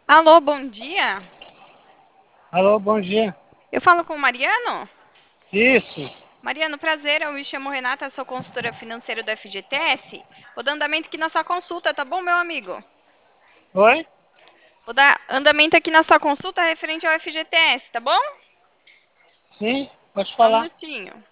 Alô, bom dia. Alô, bom dia. Eu falo com o Mariano? Isso. Mariano, prazer, eu me chamo Renata, sou consultora financeira do FGTS. Vou dar andamento aqui na sua consulta, tá bom, meu amigo? Oi? Vou dar andamento aqui na sua consulta referente ao FGTS, tá bom? Sim, pode Só um falar. minutinho.